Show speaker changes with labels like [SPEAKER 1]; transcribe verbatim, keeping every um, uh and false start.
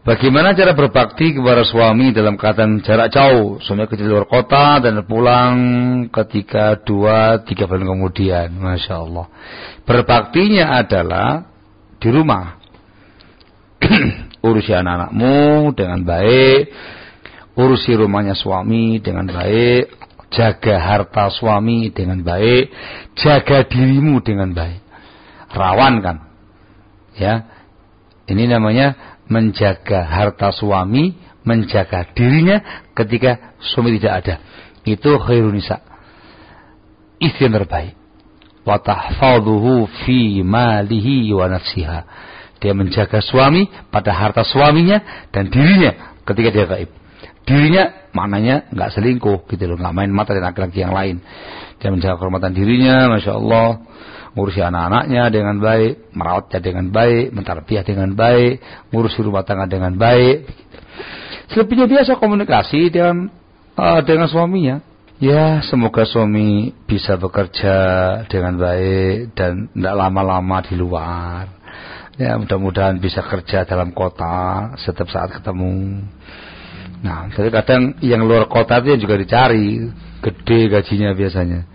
[SPEAKER 1] Bagaimana cara berbakti kepada suami dalam keadaan jarak jauh, suami kerja di luar kota dan pulang ketika dua tiga bulan kemudian, masya Allah. Berbaktinya adalah di rumah, urusi anak-anakmu dengan baik, urusi rumahnya suami dengan baik, jaga harta suami dengan baik, jaga dirimu dengan baik. Rawan kan, ya? Ini namanya menjaga harta suami, menjaga dirinya ketika suami tidak ada. Itu khairun nisa, istri yang terbaik. Wa tahfazuhu fi malihi wa nafsiha. Dia menjaga suami pada harta suaminya dan dirinya ketika dia gaib. Dirinya maknanya enggak selingkuh gitu loh, enggak main mata dengan laki-laki yang lain. Dia menjaga kehormatan dirinya, masya Allah. Ngurusi anak-anaknya dengan baik, merawatnya dengan baik, mentarbiyah dengan baik, ngurusi rumah tangga dengan baik. Selebihnya biasa komunikasi dengan uh, dengan suaminya. Ya, semoga suami bisa bekerja dengan baik dan tidak lama-lama di luar. Ya, mudah-mudahan bisa kerja dalam kota setiap saat ketemu. Nah, jadi kadang yang luar kota itu juga dicari, gede gajinya biasanya.